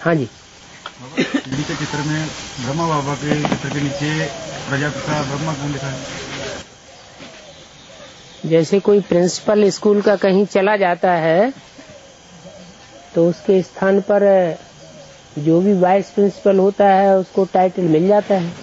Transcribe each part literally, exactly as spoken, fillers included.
हाँ जी। नीचे चित्र में ब्रह्मा बाबा के चित्र के नीचे प्रजापिता ब्रह्मा क्यों लिखा है? जैसे कोई प्रिंसिपल स्कूल का कहीं चला जाता है तो उसके स्थान पर जो भी वाइस प्रिंसिपल होता है उसको टाइटल मिल जाता है।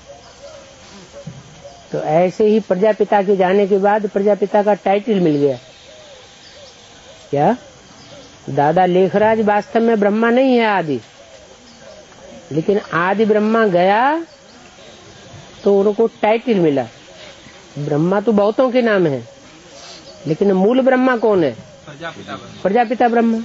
तो ऐसे ही प्रजापिता के जाने के बाद प्रजापिता का टाइटल मिल गया। क्या दादा लेखराज वास्तव में ब्रह्मा नहीं है आदि, लेकिन आदि ब्रह्मा गया तो उनको टाइटल मिला। ब्रह्मा तो बहुतों के नाम है, लेकिन मूल ब्रह्मा कौन है? प्रजापिता ब्रह्मा।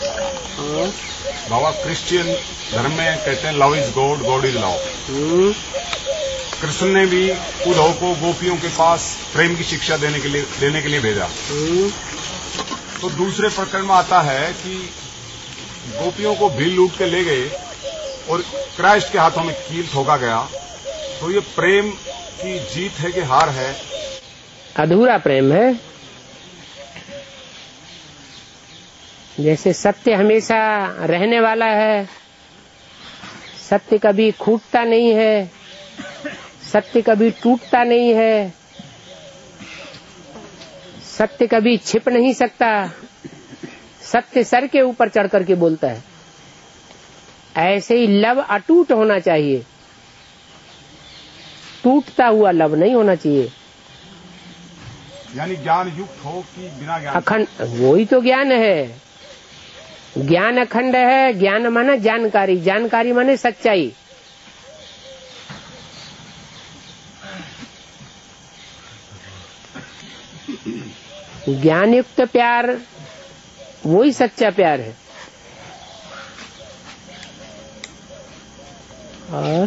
बाबा क्रिश्चियन धर्म में कहते हैं love is God, God is love. Krishna ने भी उद्धव को गोपियों के पास प्रेम की शिक्षा देने के लिए देने के लिए भेजा। तो दूसरे प्रकरण में आता है कि गोपियों को भील लूट के ले गए और क्राइस्ट के हाथों में कील ठोका गया। तो ये प्रेम की जीत है कि हार है? अधूरा प्रेम है। जैसे सत्य हमेशा रहने वाला है, सत्य कभी खूटता नहीं है, सत्य कभी टूटता नहीं है, सत्य कभी छिप नहीं सकता, सत्य सर के ऊपर चढ़ करके बोलता है। ऐसे ही लव अटूट होना चाहिए, टूटता हुआ लव नहीं होना चाहिए। यानी ज्ञान युक्त हो कि बिना ज्ञान? अखंड, वही तो ज्ञान है। ज्ञान अखंड है। ज्ञान माने जानकारी, जानकारी माने सच्चाई। ज्ञान युक्त प्यार वही सच्चा प्यार है। और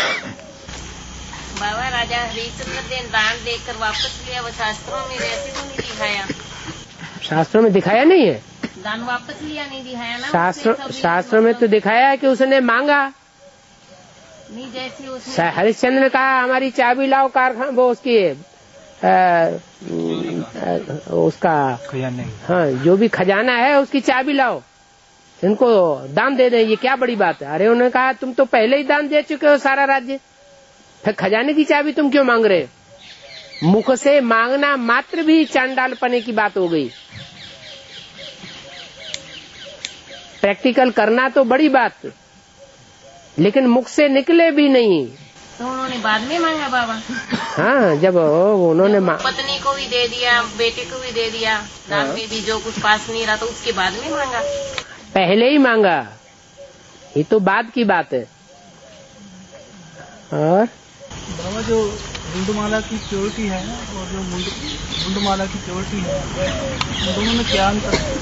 बाबा राजा हरिश्चंद्र ने दान देकर वापस लिया, वो शास्त्रों में वैसे तो नहीं दिखाया। शास्त्रों में दिखाया नहीं है। दान वापस लिया नहीं दिखाया ना। शास्त्र शास्त्रों में तो दिखाया है कि उसने मांगा नहीं। जैसे उसने हरिश्चंद्र ने कहा हमारी चाबी लाओ कारखाना, वो उसकी आ, आ, उसका खजाने, हाँ जो भी खजाना है उसकी चाबी लाओ, इनको दान दे दें। ये क्या बड़ी बात है? अरे उन्होंने कहा तुम तो पहले ही दान दे चुके हो सारा राज्य, फिर खजाने की चाबी तुम क्यों मांग रहे? मुख से मांगना मात्र भी चांडालपने की बात हो गई। प्रैक्टिकल करना तो बड़ी बात, लेकिन मुख से निकले भी नहीं। तो उन्होंने बाद में मांगा बाबा। हाँ, जब उन्होंने पत्नी को भी दे दिया, बेटे को भी दे दिया, दान में भी जो कुछ पास नहीं रहा तो उसके बाद में मांगा। पहले ही मांगा, ये तो बाद की बात है। और बाबा जो मुंडमाला की चोटी है और जो मुंडमाला की चोटी है, उन दोनों में क्या अंतर है?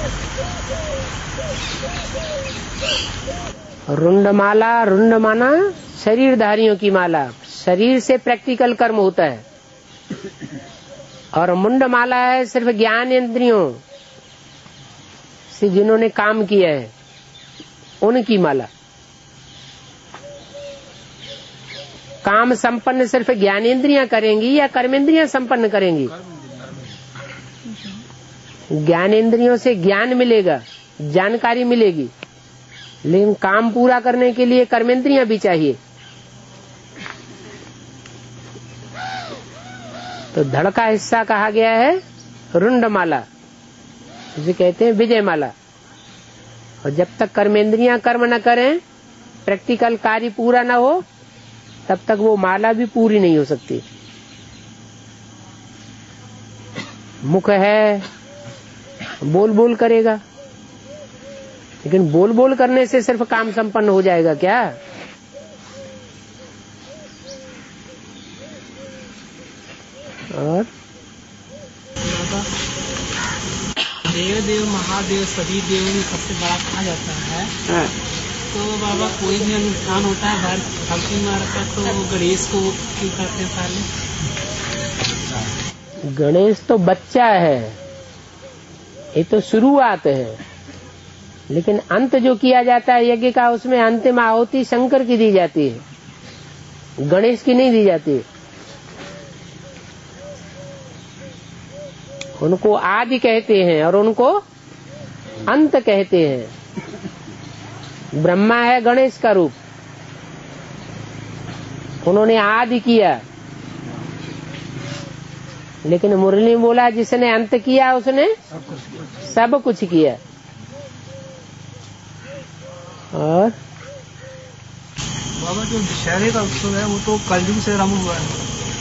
रुंडमाला, रुंडमाना शरीरधारियों की माला, शरीर से प्रैक्टिकल कर्म होता है। और मुंडमाला है सिर्फ ज्ञान इंद्रियों से जिन्होंने काम किया है उनकी माला। काम संपन्न सिर्फ ज्ञानेंद्रियां करेंगी या कर्मेंद्रियां संपन्न करेंगी? ज्ञानेंद्रियों से ज्ञान मिलेगा, जानकारी मिलेगी, लेकिन काम पूरा करने के लिए कर्मेंद्रियां भी चाहिए। तो धड़ का हिस्सा कहा गया है रुंडमाला, जिसे कहते हैं विजयमाला। और जब तक कर्मेंद्रियां कर्म न करें, प्रैक्टिकल कार्य पूरा न हो, तब तक वो माला भी पूरी नहीं हो सकती। मुख है, बोल बोल करेगा, लेकिन बोल बोल करने से सिर्फ काम संपन्न हो जाएगा क्या? और देव देव महादेव सभी देवों में सबसे बड़ा कहा जाता है। हाँ। तो बाबा कोई भी अनुष्ठान होता है घर धरती मार का, तो गणेश को क्यों करते हैं पहले? गणेश तो बच्चा है, ये तो शुरुआत है, लेकिन अंत जो किया जाता है यज्ञ का, उसमें अंतिम आहुति शंकर की दी जाती है, गणेश की नहीं दी जाती। उनको आदि कहते हैं और उनको अंत कहते हैं। ब्रह्मा है गणेश का रूप, उन्होंने आदि किया, लेकिन मुरली में बोला जिसने अंत किया उसने सब कुछ किया। और बाबा जो दशहरे का उत्सव है वो तो कलयुग से आरम्भ हुआ है,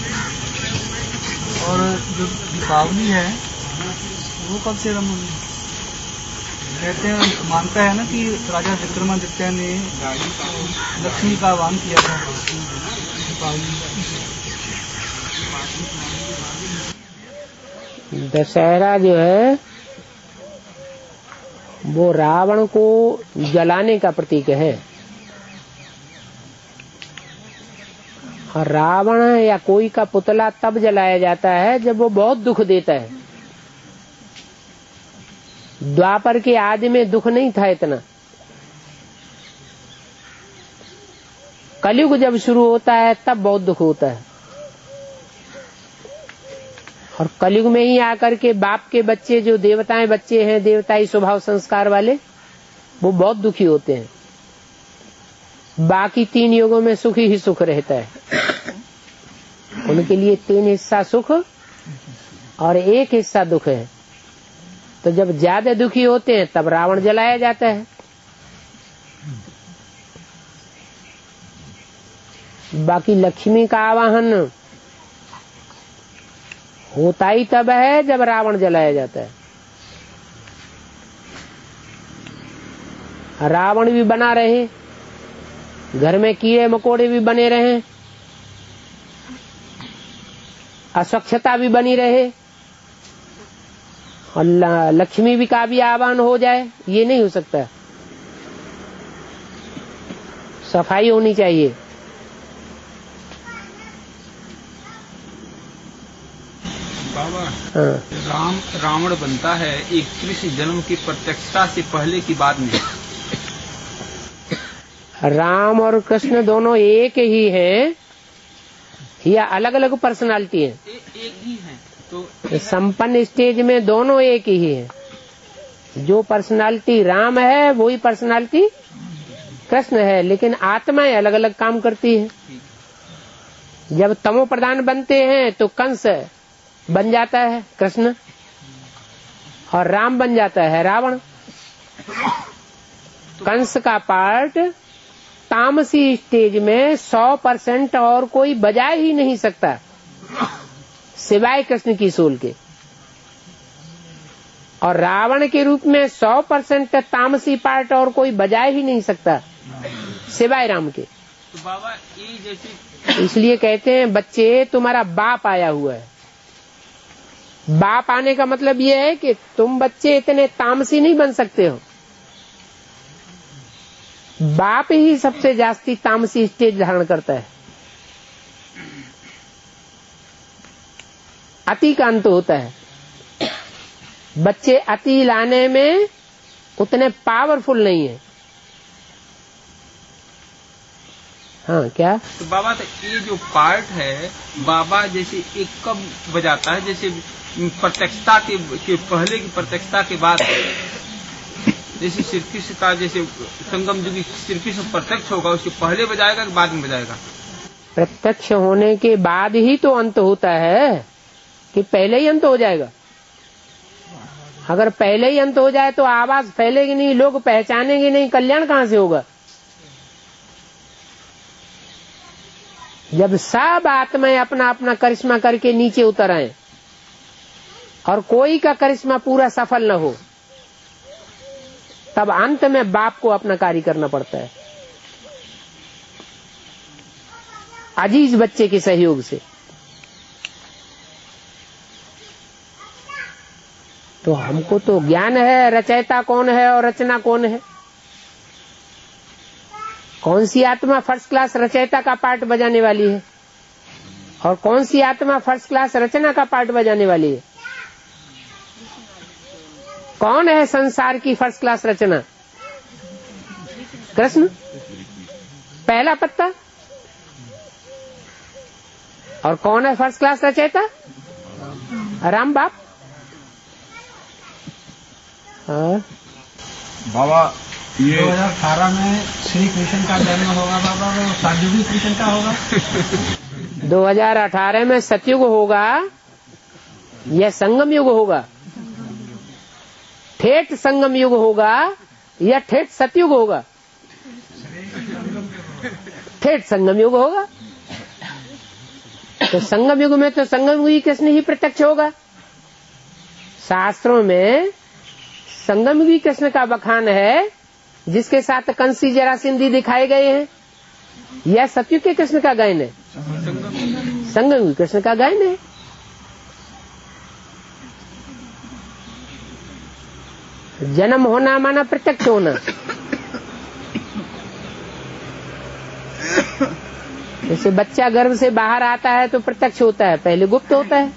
और जो दीपावली है वो कब से आरम्भ हुई? कहते हैं, मानता है ना कि राजा विक्रमादित्य ने लक्ष्मी का आह्वान किया था दीपावली। दशहरा जो है वो रावण को जलाने का प्रतीक है। और रावण या कोई का पुतला तब जलाया जाता है जब वो बहुत दुख देता है। द्वापर के आदि में दुख नहीं था इतना। कलयुग जब शुरू होता है तब बहुत दुख होता है। और कलयुग में ही आकर के बाप के बच्चे जो देवताएं बच्चे हैं, देवताई स्वभाव संस्कार वाले, वो बहुत दुखी होते हैं। बाकी तीन युगों में सुख ही सुख रहता है। उनके लिए तीन हिस्सा सुख और एक हिस्सा दुख है। तो जब ज्यादा दुखी होते हैं तब रावण जलाया जाता है। बाकी लक्ष्मी का आवाहन होता ही तब है जब रावण जलाया जाता है। रावण भी बना रहे, घर में कीड़े मकोड़े भी बने रहे, अस्वच्छता भी बनी रहे, और लक्ष्मी भी का भी आह्वान हो जाए, ये नहीं हो सकता। सफाई होनी चाहिए। बाबा, हाँ। राम रावण बनता है एक कृष्ण जन्म की प्रत्यक्षता से पहले की बात में। राम और कृष्ण दोनों एक ही हैं या अलग अलग पर्सनालिटी हैं? ए, एक ही हैं। तो संपन्न स्टेज में दोनों एक ही हैं। जो पर्सनालिटी राम है वही पर्सनालिटी कृष्ण है, लेकिन आत्माएं अलग अलग काम करती है। जब तमो प्रधान बनते हैं तो कंस बन जाता है कृष्ण, और राम बन जाता है रावण। कंस का पार्ट तामसी स्टेज में सौ परसेंट और कोई बजा ही नहीं सकता सिवाय कृष्ण की सोल के। और रावण के रूप में सौ परसेंट तामसी पार्ट और कोई बजा ही नहीं सकता सिवाय राम के। तो बाबा ये जैसे इसलिए कहते हैं बच्चे तुम्हारा बाप आया हुआ है। बाप आने का मतलब ये है कि तुम बच्चे इतने तामसी नहीं बन सकते हो। बाप ही सबसे जास्ती तामसी स्टेज धारण करता है। अति का अंत होता है। बच्चे अति लाने में उतने पावरफुल नहीं है। हाँ क्या? तो बाबा तो ये जो पार्ट है बाबा जैसे एक कब बजाता है, जैसे प्रत्यक्षता के, के पहले की प्रत्यक्षता के बाद, जैसे श्री कृष्ण का जैसे संगम युग श्री कृष्ण प्रत्यक्ष होगा उसके पहले बजाएगा कि बाद में बजाएगा? प्रत्यक्ष होने के बाद ही तो अंत होता है कि पहले ही अंत हो जाएगा? अगर पहले ही अंत हो जाए तो आवाज फैलेगी नहीं, लोग पहचानेंगे नहीं, कल्याण कहाँ से होगा? जब सब आत्माएं अपना अपना करिश्मा करके नीचे उतर आए और कोई का करिश्मा पूरा सफल न हो, तब अंत में बाप को अपना कार्य करना पड़ता है अजीज बच्चे के सहयोग से। तो हमको तो ज्ञान है रचयिता कौन है और रचना कौन है। कौन सी आत्मा फर्स्ट क्लास रचयिता का पार्ट बजाने वाली है और कौन सी आत्मा फर्स्ट क्लास रचना का पार्ट बजाने वाली है? कौन है संसार की फर्स्ट क्लास रचना? कृष्ण पहला पत्ता। और कौन है फर्स्ट क्लास रचयिता? राम बाप। हाँ बाबा ये दो हजार अठारह में श्री कृष्ण का जन्म होगा बाबा, वो सातयुगी कृष्ण का होगा। दो हजार अठारह में सतयुग होगा या संगम युग होगा? ठेठ संगम युग होगा या ठेठ सतयुग होगा? ठेठ संगम युग होगा। तो संगम युग में तो संगम युगी कृष्ण ही प्रत्यक्ष होगा। शास्त्रों में संगम युगी कृष्ण का बखान है, जिसके साथ कंसी जरासिंधी दिखाए गए हैं, यह सतयुग के कृष्ण का गायन है, संगम युगी कृष्ण का गायन है। जन्म होना माना प्रत्यक्ष होना। जैसे बच्चा गर्भ से बाहर आता है तो प्रत्यक्ष होता है, पहले गुप्त होता है।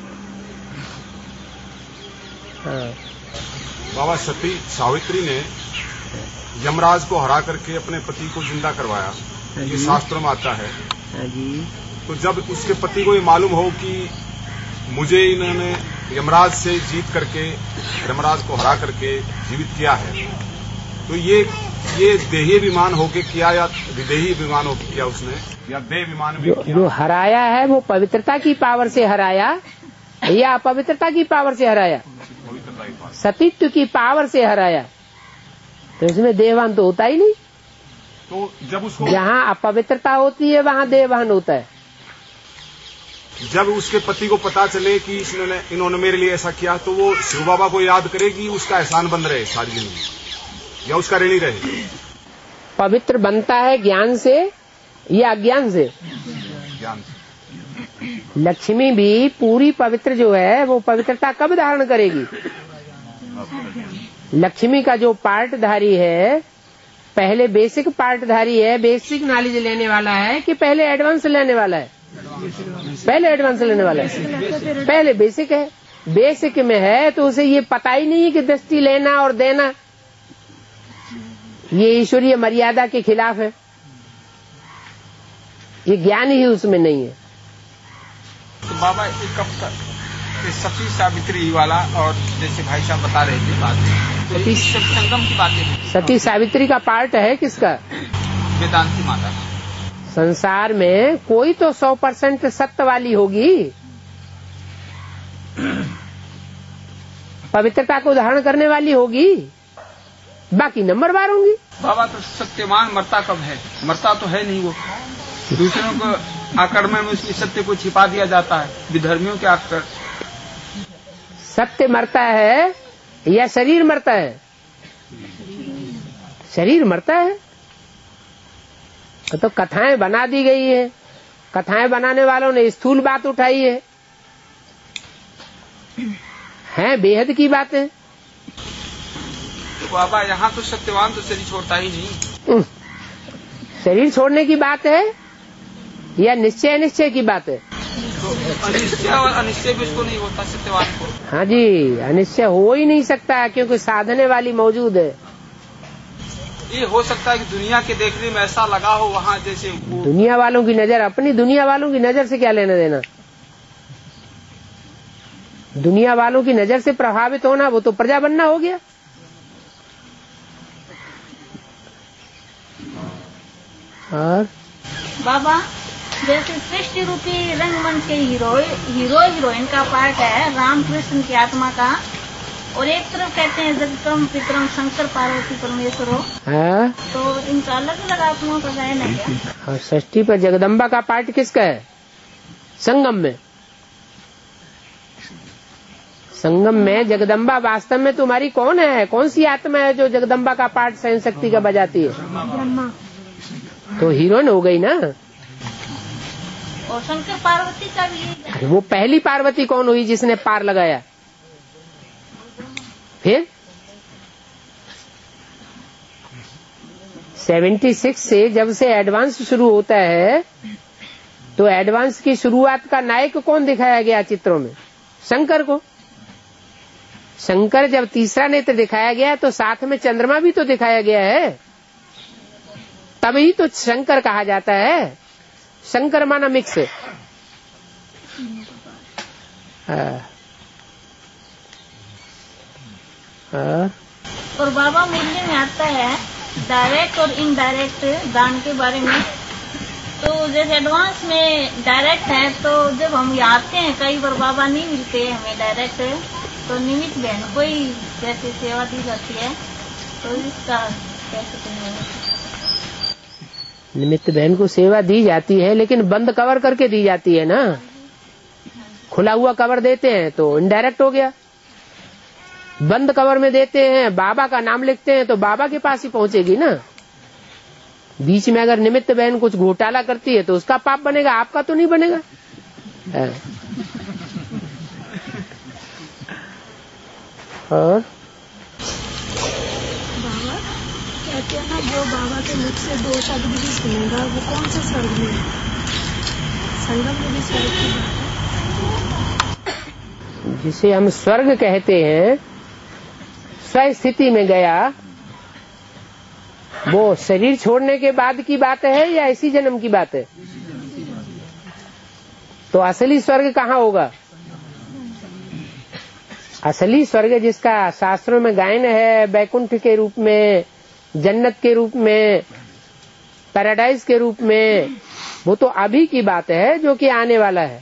हाँ। बाबा सती सावित्री ने यमराज को हरा करके अपने पति को जिंदा करवाया, ये शास्त्रों में आता है। तो जब उसके पति को ये मालूम हो कि मुझे इन्होंने यमराज से जीत करके, यमराज को हरा करके जीवित किया है, तो ये ये देही विमान होके किया या विदेही विमान होके किया उसने, या देह विमान भी जो, किया? जो हराया है वो पवित्रता की पावर से हराया या अपवित्रता की पावर से हराया? सतीत्व की पावर से हराया। तो इसमें देहवान तो होता ही नहीं। तो जब उसको जहाँ अपवित्रता होती है वहाँ देहवान होता है। जब उसके पति को पता चले कि इसने इन्होंने मेरे लिए ऐसा किया, तो वो शिव बाबा को याद करेगी, उसका एहसान बन रहे सारी जिंदगी, या उसका ऋणी रहे? पवित्र बनता है ज्ञान से या अज्ञान से? ज्ञान से। लक्ष्मी भी पूरी पवित्र जो है वो पवित्रता कब धारण करेगी? लक्ष्मी का जो पार्टधारी है, पहले बेसिक पार्टधारी है, बेसिक नॉलेज लेने वाला है कि पहले एडवांस लेने वाला है? पहले एडवांस लेने वाला है। पहले बेसिक है। बेसिक में है तो उसे ये पता ही नहीं है कि दृष्टि लेना और देना ये ईश्वरीय मर्यादा के खिलाफ है। ये ज्ञान ही उसमें नहीं है। तो बाबा एक कब तक सती सावित्री वाला, और जैसे भाई साहब बता रहे थे बात, तो सती संगम की बातें, सती सावित्री का पार्ट है किसका? वेदांती माता। संसार में कोई तो सौ परसेंट सत्य वाली होगी, पवित्रता को धारण करने वाली होगी, बाकी नंबरवार होंगी। बाबा तो सत्यवान मरता कब है? मरता तो है नहीं वो। दूसरों को आक्रमण में उसकी सत्य को छिपा दिया जाता है, विधर्मियों के आकर। सत्य मरता है या शरीर मरता है? शरीर मरता है। तो कथाएं बना दी गई है, कथाएं बनाने वालों ने स्थूल बात उठाई है, हैं बेहद की बातें। बाबा यहाँ तो सत्यवान तो शरीर छोड़ता ही नहीं। शरीर छोड़ने की बात है या निश्चय अनिश्चय की बात है? तो अनिश्चय और अनिश्चय भी उसको नहीं होता सत्यवान को। हाँ जी, अनिश्चय हो ही नहीं सकता क्योंकि साधने वाली मौजूद है। ये हो सकता है कि दुनिया के देखने में ऐसा लगा हो वहाँ, जैसे दुनिया वालों की नजर, अपनी दुनिया वालों की नजर से क्या लेना देना? दुनिया वालों की नजर से प्रभावित होना वो तो प्रजा बनना हो गया। और बाबा जैसे सृष्टि रूपी रंगमंच के हीरो हीरो हीरोइन का पार्ट है रामकृष्ण की आत्मा का, और एक तरफ कहते हैं जगतम पितरम शंकर पार्वती परमेश्वर हो, हाँ? तो इनका अलग अलग आत्माओं का गायन है क्या? और षष्ठी पर जगदम्बा का पार्ट किसका है? संगम में। संगम में जगदम्बा वास्तव में तुम्हारी कौन है? कौन सी आत्मा है जो जगदम्बा का पार्ट सहन शक्ति का बजाती है? तो हीरोइन हो गई ना। और शंकर पार्वती का भी। अरे वो पहली पार्वती कौन हुई जिसने पार लगाया? फिर छिहत्तर से जब से एडवांस शुरू होता है तो एडवांस की शुरुआत का नायक कौन दिखाया गया चित्रों में? शंकर को। शंकर जब तीसरा नेत्र दिखाया गया तो साथ में चंद्रमा भी तो दिखाया गया है, तभी तो शंकर कहा जाता है। शंकर माना मिक्स। हाँ। हाँ। और बाबा मुरली में आता है डायरेक्ट और इनडायरेक्ट दान के बारे में। तो जैसे एडवांस में डायरेक्ट है, तो जब हम यहाँ आते हैं कई बार बाबा नहीं मिलते हमें डायरेक्ट, तो निमित्त बहन को ही जैसे सेवा दी जाती है, तो इसका कैसे करेंगे? निमित्त बहन को सेवा दी जाती है, लेकिन बंद कवर करके दी जाती है ना। खुला हुआ कवर देते हैं तो इनडायरेक्ट हो गया। बंद कवर में देते हैं, बाबा का नाम लिखते हैं, तो बाबा के पास ही पहुंचेगी ना। बीच में अगर निमित्त बहन कुछ घोटाला करती है तो उसका पाप बनेगा, आपका तो नहीं बनेगा। और बाबा कहते हैं ना, जो बाबा के मुख से दो शब्द भी सुनेगा वो कौन से स्वर्ग में? संगम में भी स्वर्ग की बात है। जिसे हम स्वर्ग कहते हैं, स्व स्थिति में गया, वो शरीर छोड़ने के बाद की बात है या इसी जन्म की बात है? तो असली स्वर्ग कहाँ होगा? असली स्वर्ग जिसका शास्त्रों में गायन है, बैकुंठ के रूप में, जन्नत के रूप में, पैराडाइज के रूप में, वो तो अभी की बात है जो कि आने वाला है।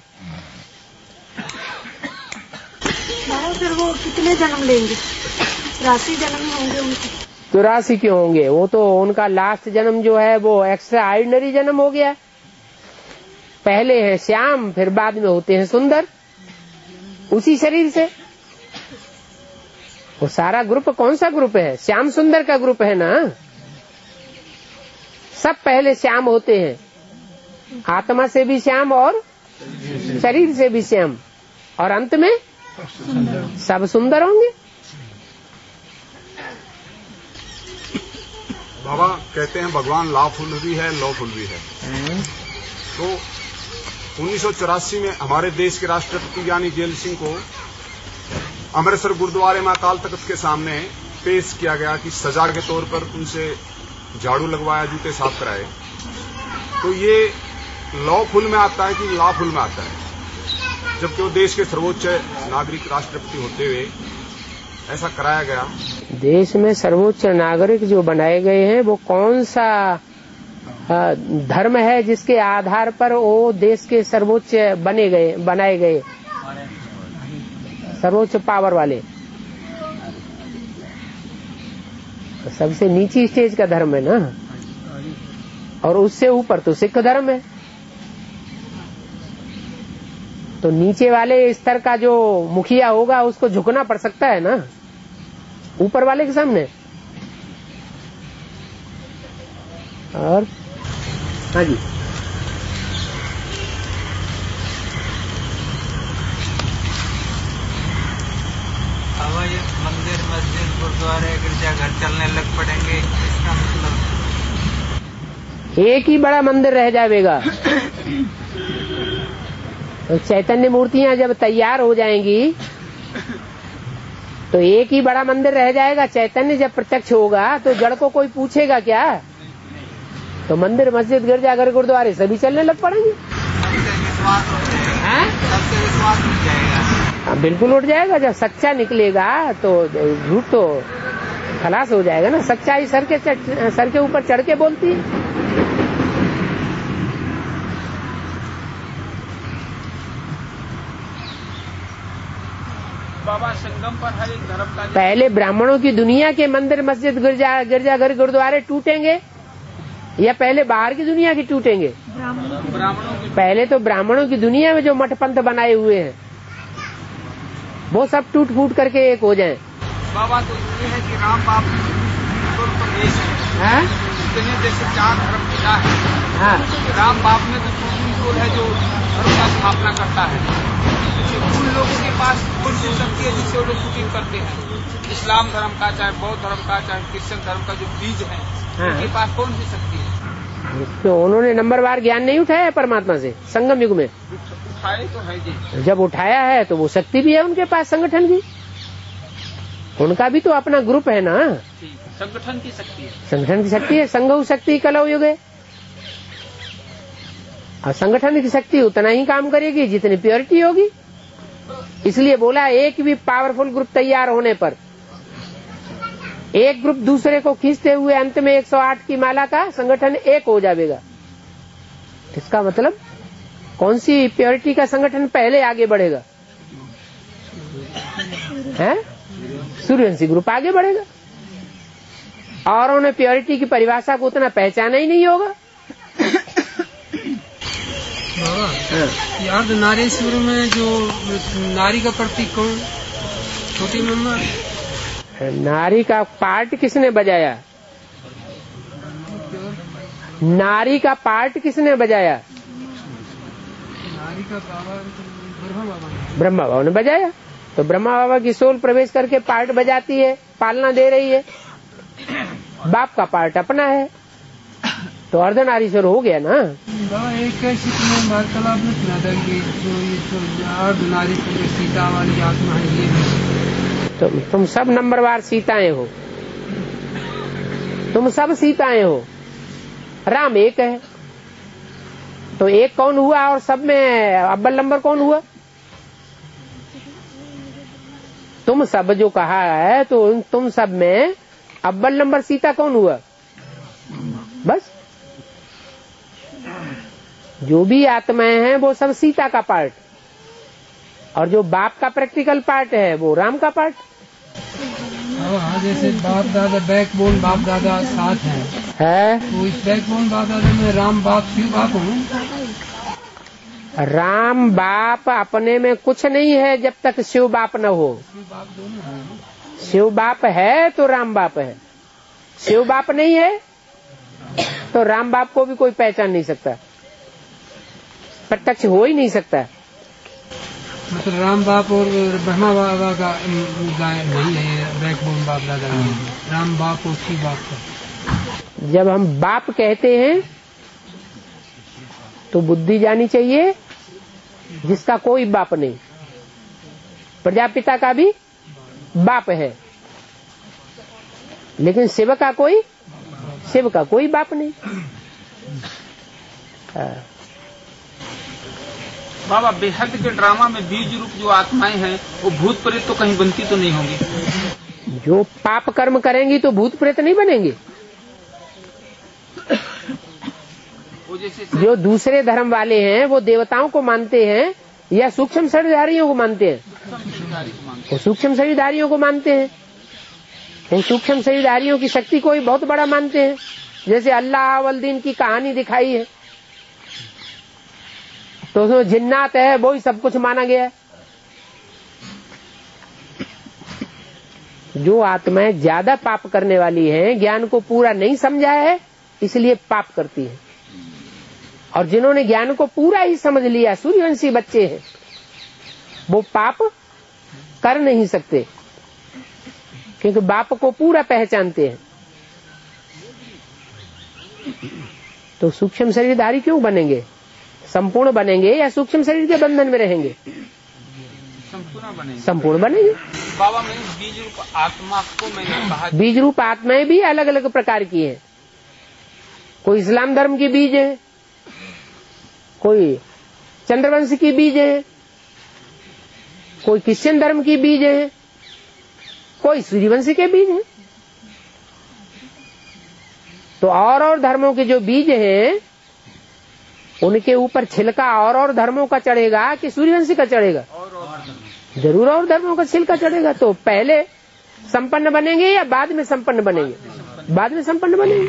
फिर वो कितने जन्म लेंगे? राशि जन्म होंगे उनके? चौरासी क्यों होंगे? वो तो उनका लास्ट जन्म जो है वो एक्स्ट्रा ऑर्डिनरी जन्म हो गया। पहले है श्याम, फिर बाद में होते हैं सुंदर, उसी शरीर से। वो सारा ग्रुप कौन सा ग्रुप है? श्याम सुंदर का ग्रुप है ना। सब पहले श्याम होते हैं, आत्मा से भी श्याम और शरीर से भी श्याम, और अंत में सब सुंदर होंगे। बाबा कहते हैं भगवान लाफुल भी है, लॉफुल भी है। तो उन्नीस सौ चौरासी में हमारे देश के राष्ट्रपति यानी जेल सिंह को अमृतसर गुरुद्वारे में अकाल तख्त के सामने पेश किया गया कि सजा के तौर पर उनसे झाड़ू लगवाया, जूते साफ कराए। तो ये लॉफुल में आता है कि लाफुल में आता है? जबकि वो देश के सर्वोच्च नागरिक राष्ट्रपति होते हुए ऐसा कराया गया। देश में सर्वोच्च नागरिक जो बनाए गए हैं वो कौन सा धर्म है जिसके आधार पर वो देश के सर्वोच्च बने गए बनाए गए? सर्वोच्च पावर वाले। सबसे नीची स्टेज का धर्म है ना, और उससे ऊपर तो सिख धर्म है। तो नीचे वाले स्तर का जो मुखिया होगा उसको झुकना पड़ सकता है ना ऊपर वाले के सामने। और हाँ जी, अब ये मंदिर, मस्जिद, गुरुद्वारे, गिरजाघर चलने लग पड़ेंगे, इसका मतलब एक ही बड़ा मंदिर रह जाएगा। तो चैतन्य मूर्तियां जब तैयार हो जाएंगी तो एक ही बड़ा मंदिर रह जाएगा। चैतन्य जब प्रत्यक्ष होगा तो जड़ को कोई पूछेगा क्या? तो मंदिर, मस्जिद, गिरजाघर, गुरुद्वारे सभी चलने लग पड़ेंगे। सबसे विश्वास उठ जाएगा। बिल्कुल उठ जाएगा। जब सच्चा निकलेगा तो झूठ तो खलास हो जाएगा ना। सच्चाई सर के सर के ऊपर चढ़ के बोलती है। बाबा संगम पर हर एक धर्म का पहले ब्राह्मणों की दुनिया के मंदिर, मस्जिद, गिरजा गिरजाघर, गुरुद्वारे टूटेंगे या पहले बाहर की दुनिया की टूटेंगे? ब्राह्मणों की। पहले तो ब्राह्मणों की दुनिया में जो मठ पंथ बनाए हुए हैं वो सब टूट फूट करके एक हो जाएं। बाबा तो ये है कि राम बाप देश है, इतने जैसे चार धर्म पिता है। हाँ, राम बाप में तो सुप्रीम है जो धर्म का स्थापना करता है। उन लोगों के पास कौन सी शक्ति है जिससे वो लोग शूटिंग करते हैं? इस्लाम धर्म का, चाहे बौद्ध धर्म का, चाहे क्रिश्चियन धर्म का जो बीज है, हाँ। उनके पास कौन सी शक्ति है? तो उन्होंने नंबरवार ज्ञान नहीं उठाया परमात्मा से संगम युग में? उठाए तो है जी। जब उठाया है तो वो शक्ति भी है उनके पास, संगठन की। उनका भी तो अपना ग्रुप है ना। संगठन की शक्ति है। संगठन की शक्ति है। संघ शक्ति कलौ युग है। और संगठन की शक्ति उतना ही काम करेगी जितनी प्योरिटी होगी। इसलिए बोला एक भी पावरफुल ग्रुप तैयार होने पर एक ग्रुप दूसरे को खींचते हुए अंत में एक सौ आठ की माला का संगठन एक हो जाएगा। इसका मतलब कौन सी प्योरिटी का संगठन पहले आगे बढ़ेगा? है सूर्यवंशी ग्रुप आगे बढ़ेगा। और उन्हें प्योरिटी की परिभाषा को उतना पहचाना ही नहीं होगा। यार नारेश्वर में जो नारी का प्रतीक कौन? छोटी मम्मा। नारी का पार्ट किसने बजाया? नारी का पार्ट किसने बजाया? नारी का बाबा ब्रह्मा बाबा ने। ब्रह्मा बाबा ने बजाया। तो ब्रह्मा बाबा की सोल प्रवेश करके पार्ट बजाती है, पालना दे रही है। बाप का पार्ट अपना है, तो अर्धनारीश्वर हो गया ना। एक कैसे वार्तालाप में सुना था कि जो ये अर्धनारीश्वर सीता वाली आत्मा है ये। तो तुम सब नंबरवार सीताएं हो, तुम सब सीताएं हो। राम एक है, तो एक कौन हुआ और सब में अव्वल नंबर कौन हुआ? तुम सब जो कहा है, तो तुम सब में अव्वल नंबर सीता कौन हुआ? बस जो भी आत्माएं हैं वो सब सीता का पार्ट, और जो बाप का प्रैक्टिकल पार्ट है वो राम का पार्ट। हाँ, जैसे बाप दादा बैकबोन बाप दादा साथ हैं है, तो इस बैकबोन बाप दादा में राम बाप शिव बाप हूँ। राम बाप अपने में कुछ नहीं है जब तक शिव बाप न हो। शिव बाप है तो राम बाप है, शिव बाप नहीं है तो राम बाप को भी कोई पहचान नहीं सकता, प्रत्यक्ष हो ही नहीं सकता। मतलब राम बाप और ब्रह्मा बाबा का गाय नहीं है बैकबोन बाप दादा, राम बाप और शिव बाप का। जब हम बाप कहते हैं तो बुद्धि जानी चाहिए जिसका कोई बाप नहीं। प्रजापिता का भी बाप है, लेकिन शिव का कोई शिव का कोई बाप नहीं। बाबा बेहद के ड्रामा में बीज रूप जो आत्माएं हैं वो भूत प्रेत तो कहीं बनती तो नहीं होंगी। जो पाप कर्म करेंगी तो भूत प्रेत नहीं बनेंगे। वो जैसे जो दूसरे धर्म वाले हैं वो देवताओं को मानते हैं या सूक्ष्म शरीरधारियों को मानते हैं? वो सूक्ष्म शरीरधारियों को मानते हैं। उन सूक्ष्म शरीरधारियों की शक्ति को ही बहुत बड़ा मानते हैं। जैसे अल्लाह अवल-दीन की कहानी दिखाई है तो उसमें जिन्नात है, वो ही सब कुछ माना गया है। जो आत्माएं ज्यादा पाप करने वाली हैं, ज्ञान को पूरा नहीं समझा है इसलिए पाप करती है, और जिन्होंने ज्ञान को पूरा ही समझ लिया, सूर्यवंशी बच्चे हैं, वो पाप कर नहीं सकते क्योंकि बाप को पूरा पहचानते हैं। तो सूक्ष्म शरीरधारी क्यों बनेंगे? संपूर्ण बनेंगे या सूक्ष्म शरीर के बंधन में रहेंगे? संपूर्ण बनेंगे। संपूर्ण बनेंगे। बाबा मैंने बीज रूप आत्मा को मैंने कहा, बीज रूप आत्माएं भी अलग अलग प्रकार की हैं। कोई इस्लाम धर्म की बीज है, कोई चंद्रवंश की बीज है, कोई क्रिश्चियन धर्म की बीज है, कोई सूर्यवंशी के बीज है। तो और और धर्मों के जो बीज हैं उनके ऊपर छिलका और और धर्मों का चढ़ेगा कि सूर्यवंशी का चढ़ेगा? जरूर और धर्मों का छिलका चढ़ेगा। तो पहले संपन्न बनेंगे या बाद में संपन्न बनेंगे? बाद में संपन्न बनेंगे।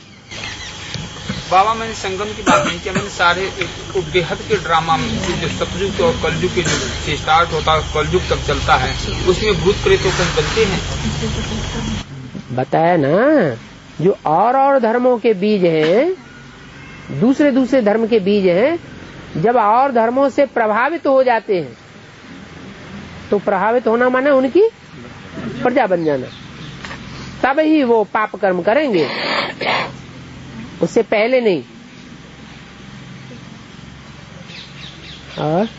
बाबा मैंने संगम की बात नहीं किया, मैंने सारे बेहद के ड्रामा में जो सतयुग और कलयुग के जो से स्टार्ट होता है कलयुग तक चलता है उसमें भूत प्रेतों कहीं बनते हैं। बताया ना, जो और और धर्मों के बीज हैं, दूसरे दूसरे धर्म के बीज हैं, जब और धर्मों से प्रभावित हो जाते हैं तो प्रभावित होना माने उनकी प्रजा बन जाना, तब ही वो पाप कर्म करेंगे, उससे पहले नहीं। और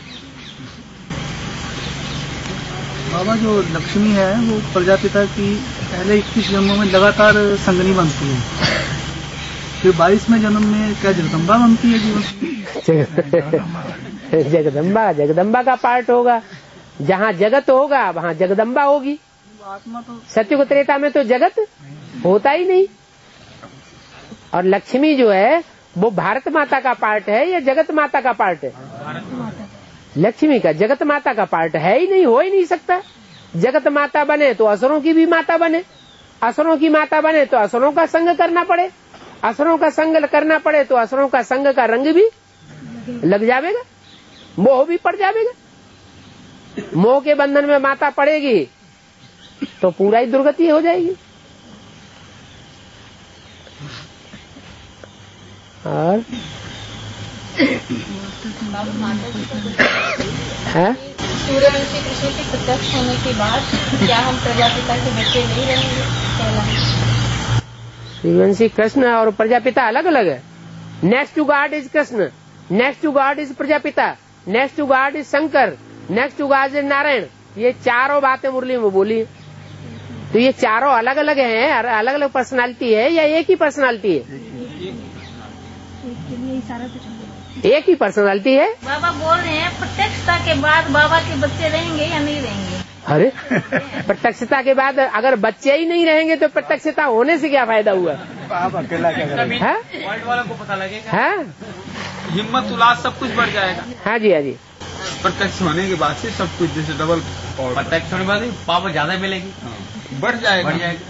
बाबा जो लक्ष्मी है वो प्रजापिता की पहले इक्कीस जन्मों में लगातार संगनी बनती है, फिर बाईसवें जन्म में क्या जगदम्बा बनती है जीवन? जगदम्बा जगदम्बा का पार्ट होगा। जहाँ जगत होगा वहाँ जगदम्बा होगी। आत्मा तो सत्युग त्रेता में तो जगत होता ही नहीं। और लक्ष्मी जो है वो भारत माता का पार्ट है या जगत माता का पार्ट है? लक्ष्मी का जगत माता का पार्ट है ही नहीं, हो ही नहीं सकता। जगत माता बने तो असुरों की भी माता बने, असुरों की माता बने तो असुरों का संग करना पड़े, असुरों का संग करना पड़े तो असुरों का संग का रंग भी लग जाएगा, मोह भी पड़ जाएगा। मोह के बंधन में माता पड़ेगी तो पूरा ही दुर्गति हो जाएगी। और है सूर्यवंशी कृष्ण के प्रत्यक्ष होने के बाद क्या हम प्रजापिता के बच्चे नहीं रहेंगे? सूर्यवंशी कृष्ण और प्रजापिता अलग अलग है। Next to God is Krishna, next to God is Prajapita, next to God is Shankar, next to God is Narayan. ये चारों बातें मुरली में बोली। तो ये चारों अलग अलग हैं, अलग अलग पर्सनालिटी है या एक ही पर्सनालिटी है? एक ही पर्सनालिटी है। बाबा बोल रहे हैं प्रत्यक्षता के बाद बाबा के बच्चे रहेंगे या नहीं रहेंगे? अरे प्रत्यक्षता के बाद अगर बच्चे ही नहीं रहेंगे तो प्रत्यक्षता होने से क्या फायदा हुआ? अकेला क्या करेगा? वर्ल्ड वालों को पता लगेगा, है हिम्मत उल्लास सब कुछ बढ़ जाएगा। हाँ जी, हाँ जी। प्रत्यक्ष होने के बाद से सब कुछ जैसे डबल, और प्रत्यक्ष होने के बाद पावर ज्यादा मिलेगी, बढ़ जाएगा बढ़ जाएगा।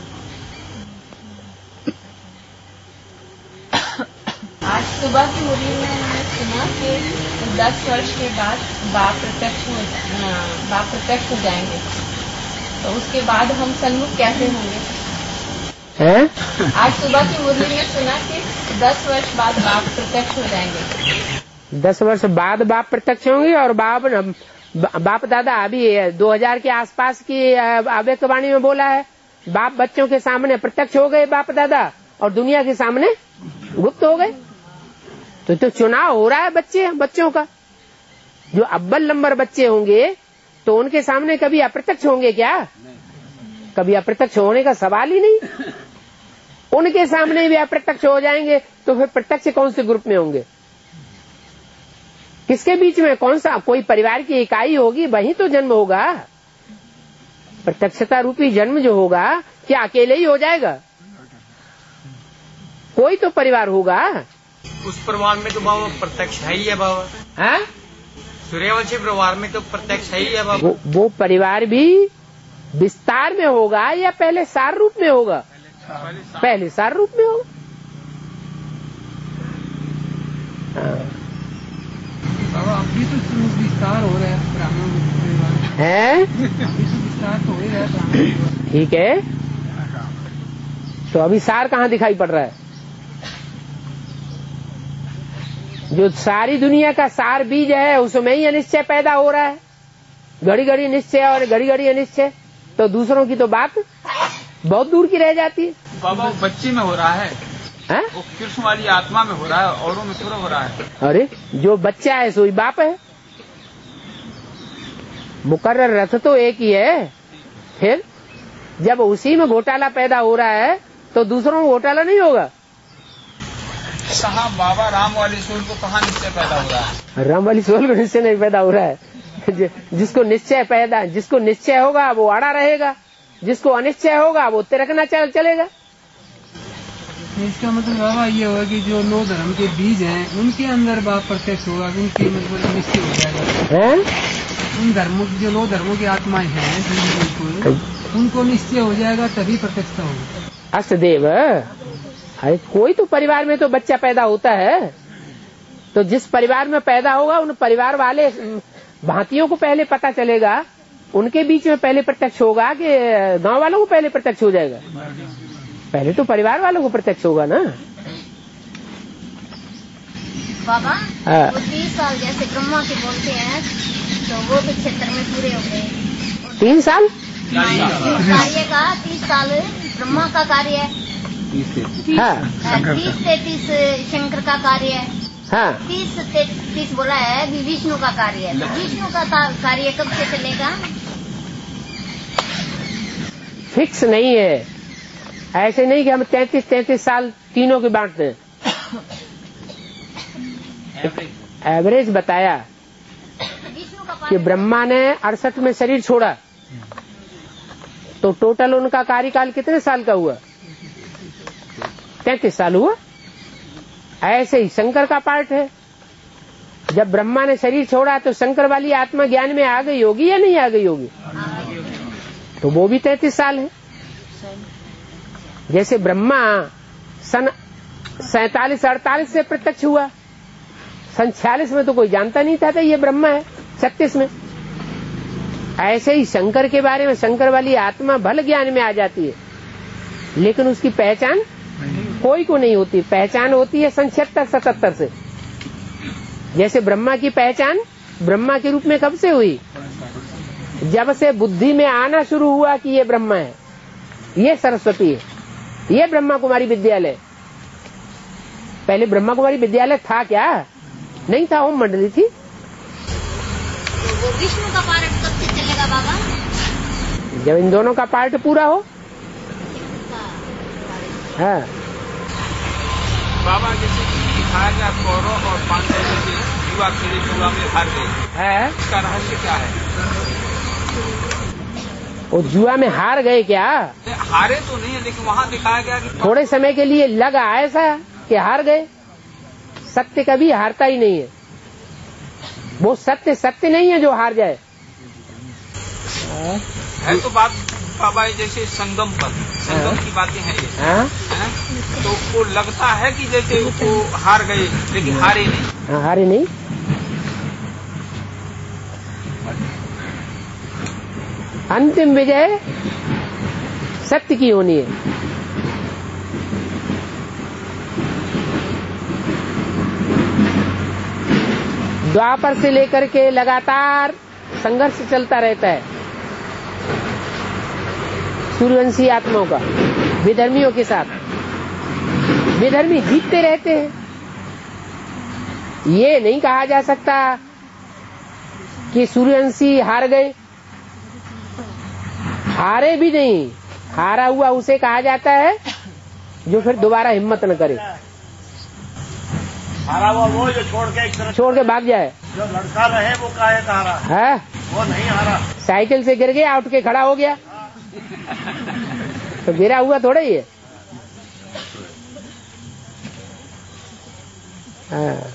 आज सुबह की मुरली में हमने सुना कि दस वर्ष के बाद बाप प्रत्यक्ष हो बाप प्रत्यक्ष हो जाएंगे, तो उसके बाद हम सन्मुख कैसे होंगे? हैं? आज सुबह की मुरली में सुना कि दस वर्ष बाद बाप प्रत्यक्ष हो जाएंगे। दस वर्ष बाद बाप प्रत्यक्ष होंगे और बाप बाप दादा अभी दो हजार के आसपास की आवेकवाणी में बोला है, बाप बच्चों के सामने प्रत्यक्ष हो गए बाप दादा और दुनिया के सामने गुप्त हो गए। तो तो चुनाव हो रहा है बच्चे बच्चों का। जो अव्वल नंबर बच्चे होंगे तो उनके सामने कभी अप्रत्यक्ष होंगे क्या? कभी अप्रत्यक्ष होने का सवाल ही नहीं। उनके सामने भी अप्रत्यक्ष हो जाएंगे तो फिर प्रत्यक्ष कौन से ग्रुप में होंगे? किसके बीच में कौन सा कोई परिवार की इकाई होगी, वही तो जन्म होगा। प्रत्यक्षता रूपी जन्म जो होगा क्या अकेले ही हो जाएगा? कोई तो परिवार होगा। उस परिवार में तो बाबा प्रत्यक्ष है ही है बाबा। हाँ, सूर्यवंशी परिवार में तो प्रत्यक्ष है ही है बाबा। वो, वो परिवार भी विस्तार में होगा या पहले सार रूप में होगा? पहले सार रूप में होगा। बाबा अभी तो विस्तार हो रहा है ब्राह्मण है, विस्तार तो हो ही रहा है। ठीक है, तो अभी सार कहाँ दिखाई पड़ रहा है? जो सारी दुनिया का सार बीज है उसमें ही अनिश्चय पैदा हो रहा है। घड़ी घड़ी निश्चय और घड़ी घड़ी अनिश्चय, तो दूसरों की तो बात बहुत दूर की रह जाती है। बाबा वो बच्चे में हो रहा है, है? वो कृष्ण वाली आत्मा में हो रहा है, औरों में थोड़ा हो रहा है। अरे जो बच्चा है सोई बाप है। मुकर्रर रथ तो एक ही है। फिर जब उसी में घोटाला पैदा हो रहा है तो दूसरों में घोटाला नहीं होगा। कहाँ बाबा राम वाली सोल को कहाँ निश्चय पैदा हो रहा है? राम वाली सोल को निश्चय नहीं पैदा हो रहा है। जिसको निश्चय पैदा जिसको निश्चय होगा वो अड़ा रहेगा, जिसको अनिश्चय होगा वो तिरकना चल चलेगा। इसका मतलब बाबा ये होगा कि जो नौ धर्म के बीज हैं उनके अंदर बाप प्रत्यक्ष होगा, उनकी मतलब निश्चय हो जाएगा। है? उन धर्मों जो नौ धर्मों की आत्माएं हैं बिल्कुल उनको निश्चय हो जाएगा, तभी प्रत्यक्षता होगी। अष्टदेव, अरे कोई तो परिवार में तो बच्चा पैदा होता है, तो जिस परिवार में पैदा होगा उन परिवार वाले भांतियों को पहले पता चलेगा, उनके बीच में पहले प्रत्यक्ष होगा कि गांव वालों को पहले प्रत्यक्ष हो जाएगा? पहले तो परिवार वालों को प्रत्यक्ष होगा ना। बाबा हाँ। वो तीस साल जैसे ब्रह्मा के बोलते हैं तो वो तो क्षेत्र में पूरे हो गए। तीन साल कार्य का तीस साल ब्रह्मा का कार्य है, हाँ तीस तैतीस शंकर का कार्य है, हाँ तीस तैतीस बोला है विष्णु का कार्य है। तो विष्णु का कार्य कब से चलेगा? फिक्स नहीं है। ऐसे नहीं कि हम तैतीस तैतीस साल तीनों के बांटते हैं। एवरेज बताया कि ब्रह्मा ने अड़सठ में शरीर छोड़ा, तो टोटल उनका कार्यकाल कितने साल का हुआ? तैतीस साल हुआ। ऐसे ही शंकर का पार्ट है। जब ब्रह्मा ने शरीर छोड़ा तो शंकर वाली आत्मा ज्ञान में आ गई होगी या नहीं आ गई होगी? तो वो भी तैतीस साल है। जैसे ब्रह्मा सन सैतालीस अड़तालीस से प्रत्यक्ष हुआ, सन छियालीस में तो कोई जानता नहीं था, था ये ब्रह्मा है, छत्तीस में। ऐसे ही शंकर के बारे में शंकर वाली आत्मा भल ज्ञान में आ जाती है, लेकिन उसकी पहचान कोई को नहीं होती। पहचान होती है सन छिहत्तर सतहत्तर से। जैसे ब्रह्मा की पहचान ब्रह्मा के रूप में कब से हुई? जब से बुद्धि में आना शुरू हुआ कि ये ब्रह्मा है, ये सरस्वती है, ये ब्रह्मा कुमारी विद्यालय। पहले ब्रह्मा कुमारी विद्यालय था क्या? नहीं था, ओम मंडली थी। तो वो विष्णु का पार्ट कब से चलेगा बाबा? जब इन दोनों का पार्ट पूरा हो। हाँ बाबा, जैसे दिखाया गया कौरव और पांडव जैसे युवा खेले, युवा में हार गए है, इसका रहस्य क्या है? वो जुआ में हार गए क्या? हारे तो नहीं है, लेकिन वहाँ दिखाया गया कि थोड़े समय के लिए लगा ऐसा कि हार गए। सत्य कभी हारता ही नहीं है। वो सत्य सत्य नहीं है जो हार जाए। है तो बात बाबा, जैसे संगम पर संगम की बातें हैं ये, है? तो वो लगता है कि जैसे वो हार गए, लेकिन हारे नहीं। हारे नहीं। अंतिम विजय सत्य की होनी है। द्वापर से लेकर के लगातार संघर्ष चलता रहता है सूर्यवंशी आत्माओं का विधर्मियों के साथ। विधर्मी जीतते रहते हैं। ये नहीं कहा जा सकता कि सूर्यवंशी हार गए। हारे भी नहीं, हारा हुआ उसे कहा जाता है जो फिर दोबारा हिम्मत न करे, हारा हुआ वो जो छोड़ के एक तरफ छोड़ के भाग जाए। जो लड़का रहे वो काहे का हारा है, वो नहीं हारा। साइकिल से गिर गया, उठ के खड़ा हो गया तो गिरा हुआ थोड़ा ही है। हाँ।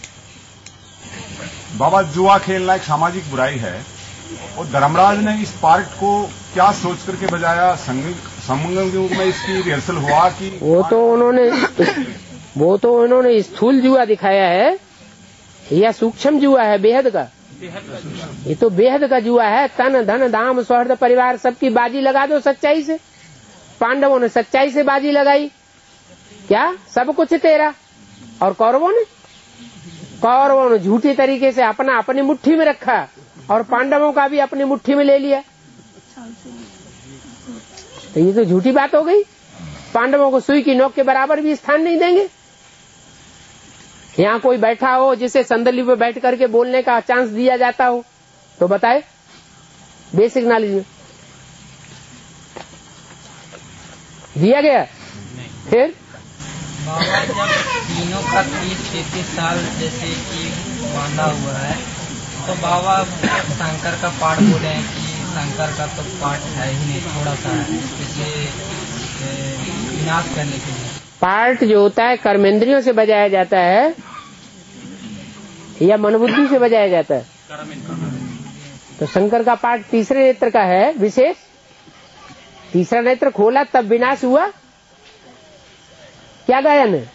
बाबा, जुआ खेलना एक सामाजिक बुराई है और धर्मराज ने इस पार्ट को क्या सोच करके बजाया? संगम युग में इसकी रिहर्सल हुआ कि वो तो उन्होंने वो तो उन्होंने स्थूल जुआ दिखाया है या सूक्ष्म जुआ है बेहद का? ये तो बेहद का जुआ है। तन धन धाम सौहृद परिवार सबकी बाजी लगा दो सच्चाई से। पांडवों ने सच्चाई से बाजी लगाई, क्या सब कुछ तेरा। और कौरवों ने कौरवों ने झूठी तरीके से अपना अपनी मुट्ठी में रखा और पांडवों का भी अपनी मुट्ठी में ले लिया। तो ये तो झूठी बात हो गई। पांडवों को सुई की नोक के बराबर भी स्थान नहीं देंगे। यहाँ कोई बैठा हो जिसे संदली पे बैठ करके बोलने का चांस दिया जाता हो तो बताए, बेसिक नॉलेज में दिया गया। फिर बाबा, जब तीनों का तीस तैतीस साल जैसे कि बांधा हुआ है, तो बाबा शंकर का पाठ बोले हैं कि शंकर का तो पाठ है ही नहीं, थोड़ा सा है, इसलिए विनाश करने के लिए। पार्ट जो होता है कर्मेंद्रियों से बजाया जाता है या मनोबुद्धि से बजाया जाता है? तो शंकर का पार्ट तीसरे नेत्र का है विशेष। तीसरा नेत्र खोला तब विनाश हुआ। क्या गायन है?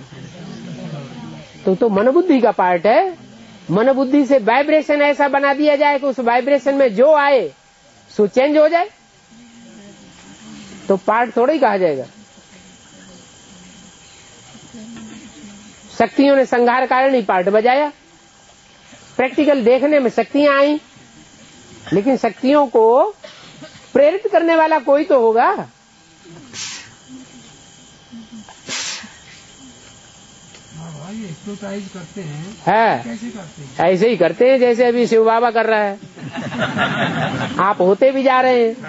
तो तो मनोबुद्धि का पार्ट है। मनोबुद्धि से वाइब्रेशन ऐसा बना दिया जाए कि उस वाइब्रेशन में जो आए सो चेंज हो जाए, तो पार्ट थोड़ा ही कहा जाएगा। शक्तियों ने संहार कारण ही पार्ट बजाया। प्रैक्टिकल देखने में शक्तियां आई, लेकिन शक्तियों को प्रेरित करने वाला कोई तो होगा। एक्सरसाइज करते हैं है, कैसे करते हैं? ऐसे ही करते हैं जैसे अभी शिव बाबा कर रहा है। आप होते भी जा रहे हैं।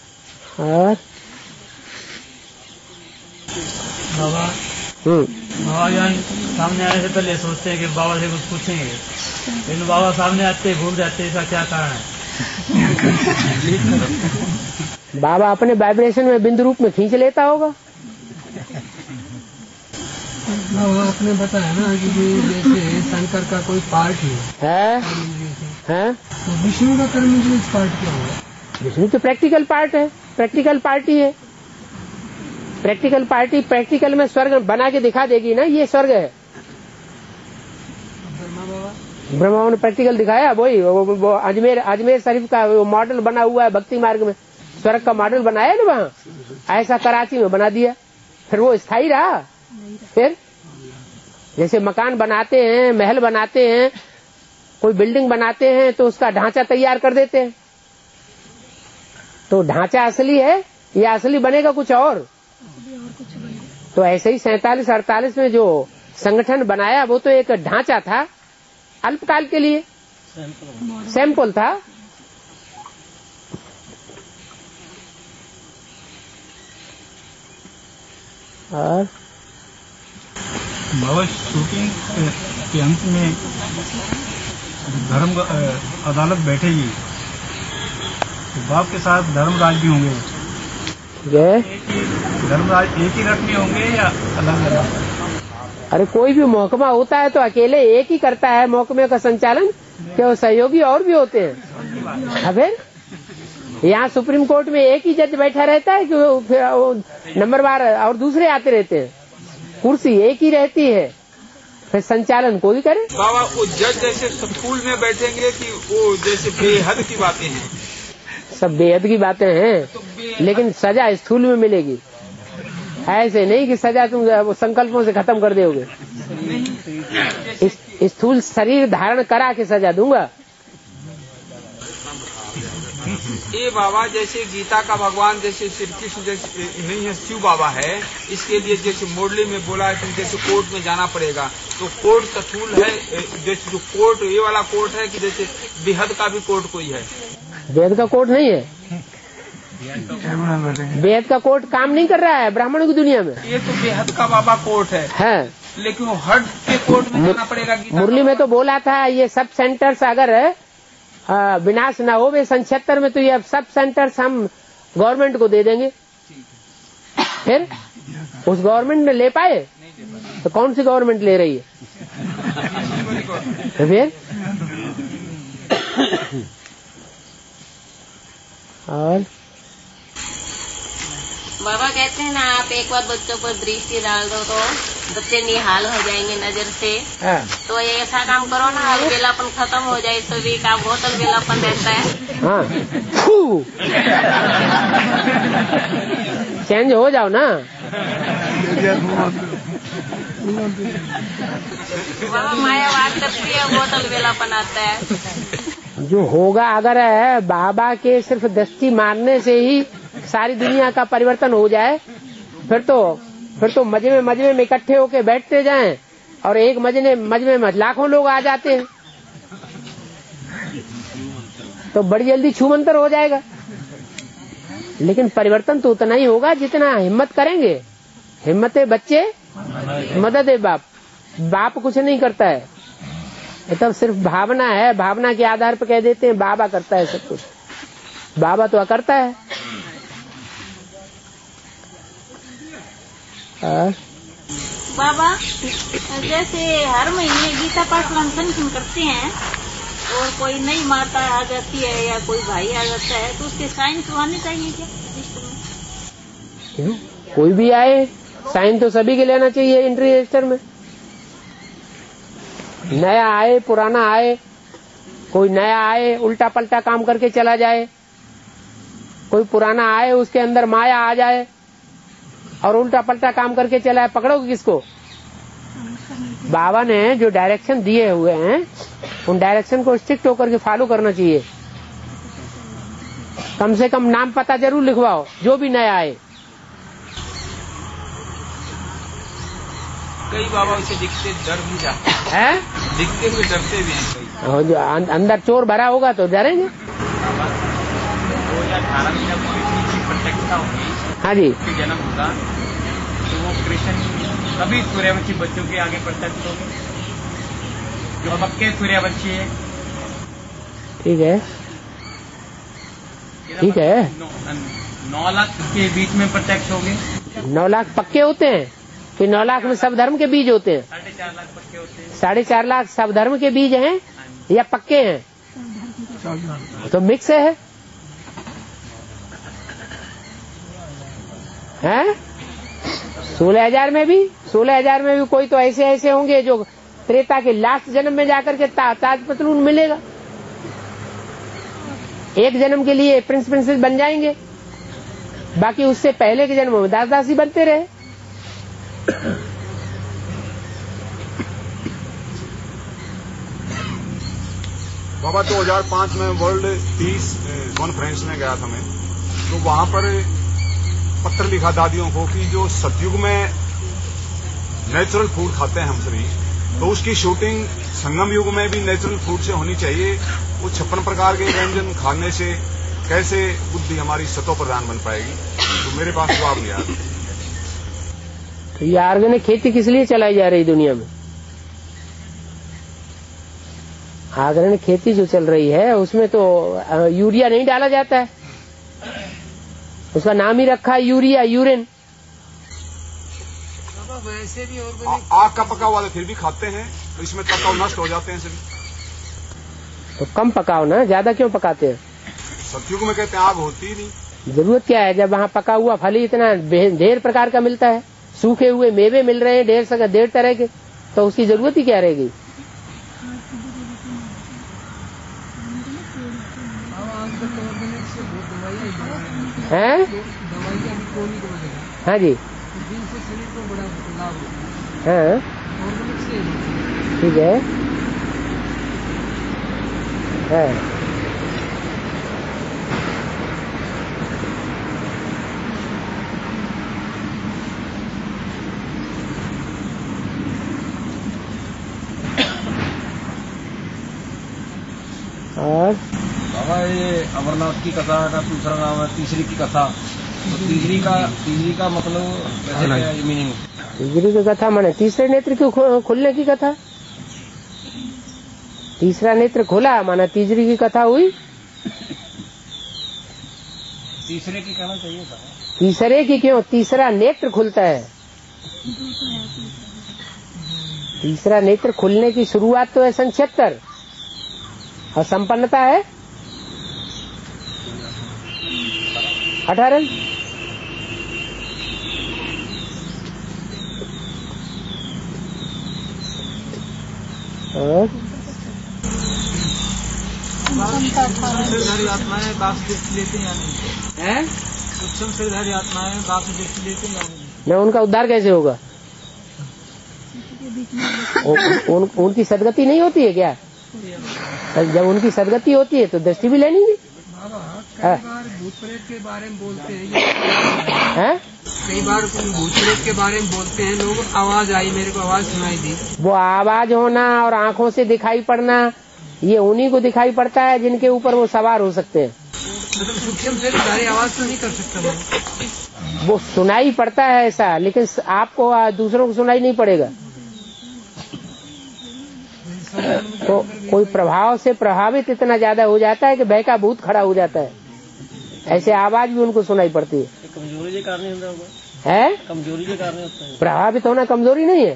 और बाबा हम्म बाबा बाबा यहाँ सामने आने से पहले सोचते हैं कि बाबा से कुछ पूछेंगे, लेकिन बाबा सामने आते भूल जाते हैं, इसका क्या कारण है? बाबा अपने वाइब्रेशन में बिंदु रूप में खींच लेता होगा। बाबा आपने बताया ना कि जैसे शंकर का कोई पार्ट ही है, है? तो विष्णु का कर्म इस पार्ट क्या होगा? विष्णु तो प्रैक्टिकल पार्ट है, प्रैक्टिकल पार्टी है। प्रैक्टिकल पार्टी प्रैक्टिकल में स्वर्ग बना के दिखा देगी ना, ये स्वर्ग है। ब्रह्मा बाबा ने प्रैक्टिकल दिखाया, वही वो, वो, वो अजमेर अजमेर शरीफ का वो मॉडल बना हुआ है भक्ति मार्ग में, स्वर्ग का मॉडल बनाया ना वहाँ, ऐसा कराची में बना दिया। फिर वो स्थायी रहा। फिर जैसे मकान बनाते हैं, महल बनाते हैं, कोई बिल्डिंग बनाते हैं तो उसका ढांचा तैयार कर देते हैं, तो ढांचा असली है या असली बनेगा कुछ और। तो ऐसे ही सैतालीस अड़तालीस में जो संगठन बनाया वो तो एक ढांचा था, अल्पकाल के लिए सैंपल था। और बाबा शूटिंग के अंत में धर्म अदालत बैठेगी तो बाप के साथ धर्मराज भी होंगे। धर्मराज एक ही रथ में होंगे या अलग अलग? अरे कोई भी महकमा होता है तो अकेले एक ही करता है महकमे का संचालन, क्या सहयोगी और भी होते हैं? अबे यहाँ सुप्रीम कोर्ट में एक ही जज बैठा रहता है कि फिर नंबरवार और दूसरे आते रहते हैं, कुर्सी एक ही रहती है, फिर संचालन कोई करे। बाबा वो जज जैसे स्कूल में बैठेंगे कि वो जैसे बेहद की बातें हैं? सब बेहद की बातें हैं, लेकिन सजा स्थूल में मिलेगी। ऐसे नहीं कि सजा तुम वो संकल्पों से खत्म कर दोगे। स्थूल शरीर धारण करा के सजा दूंगा। ये बाबा जैसे गीता का भगवान जैसे श्री कृष्ण जैसे नहीं है, शिव बाबा है, इसके लिए जैसे मुरली में बोला है कि जैसे कोर्ट में जाना पड़ेगा, तो कोर्ट स्थूल है, जैसे जो कोर्ट ये वाला कोर्ट है कि जैसे बेहद का भी कोर्ट कोई है? बेहद का कोर्ट नहीं है, बेहद का कोर्ट काम नहीं कर रहा है ब्राह्मणों की दुनिया में। ये तो बेहद का बाबा कोर्ट है, है। लेकिन वो हट के कोर्ट में जाना पड़ेगा। मुरली में तो बोला था ये सब सेंटर्स अगर विनाश न हो वे संक्षेत्र में, तो ये सब सेंटर्स हम गवर्नमेंट को दे देंगे। फिर उस गवर्नमेंट ने ले पाए तो कौन सी गवर्नमेंट ले रही है? तो फिर और बाबा कहते हैं ना, आप एक बार बच्चों पर दृष्टि डाल दो तो बच्चे निहाल हो जाएंगे नजर से। हाँ। तो ये ऐसा काम करो ना, अलबेलापन खत्म हो जाए तो भी का बहुत अलबेलापन रहता है। हाँ। चेंज हो जाओ ना। बाबा माया वाद करती है, बहुत अलबेलापन आता है। जो होगा अगर है बाबा के सिर्फ दृष्टि मारने से ही सारी दुनिया का परिवर्तन हो जाए, फिर तो फिर तो मजमे मजमे में इकट्ठे होके बैठते जाएं और एक मजमे मजमे में लाखों लोग आ जाते हैं तो बड़ी जल्दी छूमंतर हो जाएगा। लेकिन परिवर्तन तो उतना ही होगा जितना हिम्मत करेंगे। हिम्मत है बच्चे, मदद है बाप। बाप कुछ नहीं करता है, ये तब सिर्फ भावना है, भावना के आधार पर कह देते हैं बाबा करता है सब कुछ। बाबा तो अकर्ता है। आ? बाबा जैसे हर महीने गीता पाठ लंघन करते हैं और कोई नई माता आ जाती है या कोई भाई आ जाता है तो उसके साइन तो आने चाहिए क्या रजिस्टर में? क्यों? कोई भी आए साइन तो सभी के लेना चाहिए एंट्री रजिस्टर में। नया आए पुराना आए, कोई नया आए उल्टा पल्टा काम करके चला जाए, कोई पुराना आए उसके अंदर माया आ जाए और उल्टा पल्टा काम करके चला है, पकड़ोगे किसको? बाबा ने जो डायरेक्शन दिए हुए हैं उन डायरेक्शन को स्ट्रिक्ट होकर के फॉलो करना चाहिए। कम से कम नाम पता जरूर लिखवाओ जो भी नया आए। कई बाबा उसे दिखते डर भी जाते हैं, दिखते हुए डरते भी हैं कई। और जो अंदर चोर भरा होगा तो डरेंगे। दो हजार अठारह में जब प्रतिष्ठा होगी, हाँ जी, जन्म होगा तो वो कृष्ण सभी सूर्यवंशी बच्चों के आगे प्रत्यक्ष होंगे, जो पक्के सूर्यवंशी है। ठीक है, ठीक है। नौ, नौ लाख के बीच में प्रत्यक्ष होंगे। नौ लाख पक्के होते हैं, फिर नौ लाख में सब धर्म के बीज होते हैं। साढ़े चार लाख पक्के होते हैं। साढ़े चार लाख सब धर्म के बीज हैं या पक्के हैं? तो मिक्स है, हैं? सोलह हजार में भी सोलह हजार में भी कोई तो ऐसे ऐसे होंगे जो त्रेता के लास्ट जन्म में जाकर के ता, ताज पतलून मिलेगा, एक जन्म के लिए प्रिंस प्रिंसेस बन जाएंगे, बाकी उससे पहले के जन्म में दास दासी बनते रहे। बाबा दो हज़ार पाँच में वर्ल्ड पीस कॉन्फ्रेंस में गया था मैं, तो वहां पर पत्र लिखा दादियों को कि जो सतयुग में नेचुरल फूड खाते हैं हम सभी, तो उसकी शूटिंग संगम युग में भी नेचुरल फूड से होनी चाहिए। वो छप्पन प्रकार के व्यंजन खाने से कैसे बुद्धि हमारी सतो प्रधान बन पाएगी? तो मेरे पास जवाब नहीं आ रहा। तो ये ऑर्गेनिक खेती किस लिए चलाई जा रही दुनिया में? ऑर्गेनिक खेती जो चल रही है उसमें तो यूरिया नहीं डाला जाता है, उसका नाम ही रखा है यूरिया, यूरिन। वैसे भी आग का पका हुआ फिर भी खाते हैं, तो इसमें पकाओ नष्ट हो जाते हैं सभी। तो कम पकाओ ना, ज्यादा क्यों पकाते हैं? सतयुग में कहते हैं आग होती ही नहीं। जरूरत क्या है जब वहाँ पका हुआ फल ही इतना ढेर प्रकार का मिलता है, सूखे हुए मेवे मिल रहे हैं ढेर सका ढेर तरह के, तो उसकी जरूरत ही क्या रहेगी? हैं? हाँ जी, हाँ ठीक है, है और बाबा ये अमरनाथ की कथा का दूसरा नाम है तीसरी की कथा, तो तीसरी का तीसरी का मतलब कैसे क्या है मीनिंग? तीसरी की कथा माने तीसरे नेत्र की खुलने की कथा। तीसरा नेत्र खुला माना तीसरी की कथा हुई। तीसरे की कहना चाहिए था। तीसरे की क्यों? तीसरा नेत्र खुलता है। तीसरा नेत्र खुलने की शुरुआत तो है सन छिहत्तर और संपन्नता है अठारह। और शरीरधारी आत्माएं बाप से दृष्टि लेते हैं, सूक्ष्म शरीरधारी आत्माएं बाप से दृष्टि लेते हैं। न उनका उद्धार कैसे होगा? उ, उन, उनकी सदगति नहीं होती है क्या? जब उनकी सदगति होती है तो दृष्टि भी लेनी है। कई बार भूत प्रेत के बारे में बोलते हैं, कई बार भूत प्रेत के बारे में बोलते हैं लोग, आवाज आई, मेरे को आवाज सुनाई दी। वो आवाज होना और आंखों से दिखाई पड़ना ये उन्हीं को दिखाई पड़ता है जिनके ऊपर वो सवार हो सकते हैं। मतलब सूक्ष्म से सारी आवाज तो नहीं कर सकता वो सुनाई पड़ता है ऐसा, लेकिन आपको दूसरों को सुनाई नहीं पड़ेगा। तो कोई प्रभाव से प्रभावित इतना ज्यादा हो जाता है कि बहका भूत खड़ा हो जाता है, ऐसे आवाज भी उनको सुनाई पड़ती है। कमजोरी के कारण होगा है, कमजोरी के कारण होता है। प्रभावित होना कमजोरी नहीं है।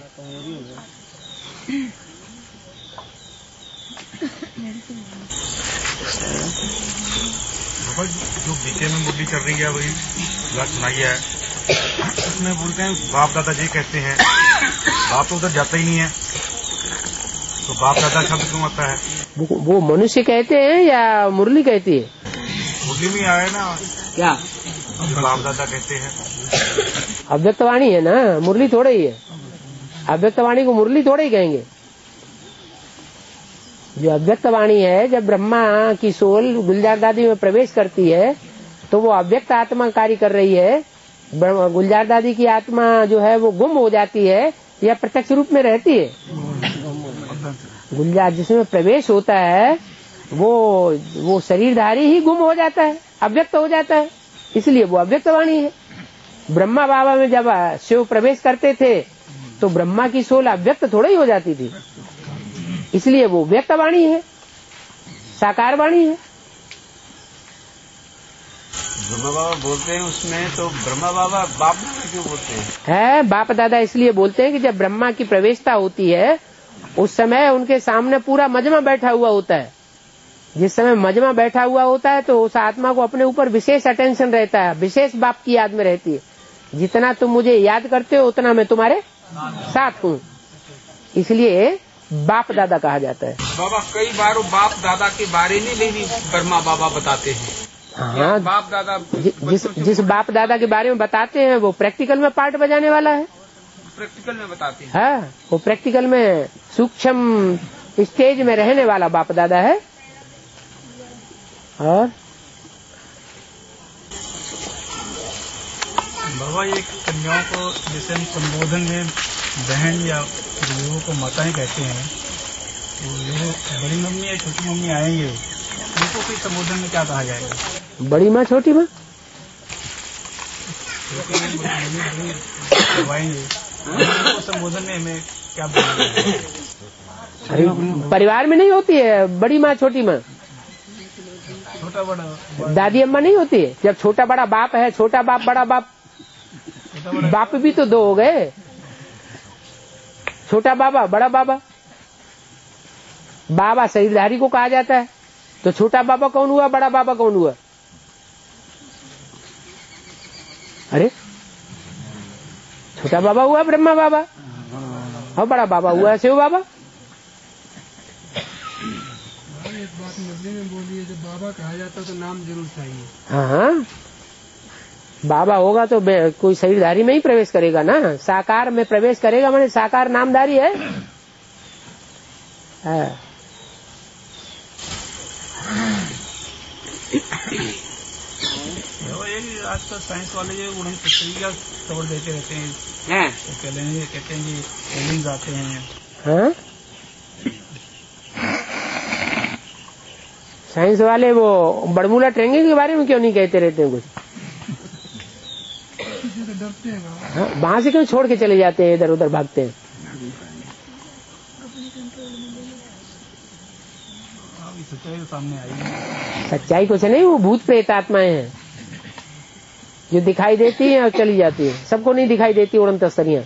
जो बीते में मुरली चल रही है वही बात सुनाई है, उसमें बोलते हैं बाप दादा जी कहते हैं, बाप तो उधर जाता ही नहीं है, तो बाप दादा शब्द क्यों आता है? वो, वो मनुष्य कहते हैं या मुरली कहती है? मुरली में आया ना क्या बाप दादा कहते हैं? अव्यक्तवाणी है ना, मुरली थोड़े ही है। अव्यक्तवाणी को मुरली थोड़े ही कहेंगे। जो अव्यक्तवाणी है, जब ब्रह्मा की सोल गुलजार दादी में प्रवेश करती है तो वो अव्यक्त आत्मा कार्य कर रही है। गुलजार दादी की आत्मा जो है वो गुम हो जाती है या प्रत्यक्ष रूप में रहती है? गुलजार जिसमें प्रवेश होता है वो वो शरीरधारी ही गुम हो जाता है, अव्यक्त हो जाता है, इसलिए वो अव्यक्तवाणी है। ब्रह्मा बाबा में जब शिव प्रवेश करते थे तो ब्रह्मा की सोल अव्यक्त थोड़ा ही हो जाती थी, इसलिए वो व्यक्त वाणी है, साकार वाणी है। ब्रह्मा बाबा बोलते हैं उसमें, तो ब्रह्मा बाबा बाप दादा क्यों बोलते हैं? है बाप दादा इसलिए बोलते हैं कि जब ब्रह्मा की प्रवेशता होती है उस समय उनके सामने पूरा मजमा बैठा हुआ होता है। जिस समय मजमा बैठा हुआ होता है तो उस आत्मा को अपने ऊपर विशेष अटेंशन रहता है, विशेष बाप की याद में रहती है। जितना तुम मुझे याद करते हो उतना मैं तुम्हारे साथ हूँ, इसलिए बाप दादा कहा जाता है। बाबा कई बार वो बाप दादा के बारे में भी ब्रह्मा बाबा बताते हैं। हाँ, बाप दादा जि, जिस जिस बाप दादा के बारे में बताते हैं वो प्रैक्टिकल में पार्ट बजाने वाला है। प्रैक्टिकल में बताते हैं। हाँ, वो प्रैक्टिकल में सूक्ष्म स्टेज में रहने वाला बाप दादा है। और बाबा ये कन्याओं को जैसे हम संबोधन में बहन या बुजुर्गों को माताएं कहते हैं, तो जो बड़ी मम्मी या छोटी मम्मी आएंगे उनको फिर संबोधन में क्या कहा जाएगा? बड़ी माँ छोटी माँ आएंगे उनको संबोधन में हमें क्या बोलेंगे? अरे परिवार में नहीं होती है बड़ी माँ छोटी माँ, छोटा बड़ा दादी अम्मा नहीं होती है। जब छोटा बड़ा बाप है, छोटा बाप बड़ा बाप, बाप भी तो दो हो गए, छोटा बाबा बड़ा बाबा। बाबा शरीरधारी को कहा जाता है, तो छोटा बाबा कौन हुआ, बड़ा बाबा कौन हुआ? अरे छोटा बाबा हुआ ब्रह्मा बाबा और बड़ा बाबा हुआ शिव बाबा। एक बात मुस्लिम में बोलिए, जब बाबा कहा जाता तो नाम जरूर चाहिए। हाँ, बाबा होगा तो कोई शरीरधारी में ही प्रवेश करेगा ना, साकार में प्रवेश करेगा, माने साकार नामधारी है। हाँ। आजकल साइंस वाले जो उड़न खतरी का खबर देते रहते हैं, तो कहते हैं कहते हैं कि एलियंस आते हैं। हाँ? साइंस वाले वो बड़मूला ट्रेंगिंग के बारे में क्यों नहीं कहते रहते हैं कुछ? डरते हैं। हाँ, वहां से क्यों छोड़ के चले जाते हैं, इधर उधर भागते हैं? सच्चाई सामने आई। सच्चाई कुछ नहीं, वो भूत प्रेत आत्माएं हैं जो दिखाई देती हैं और चली जाती है। सबको नहीं दिखाई देती उड़न तस्तरियां।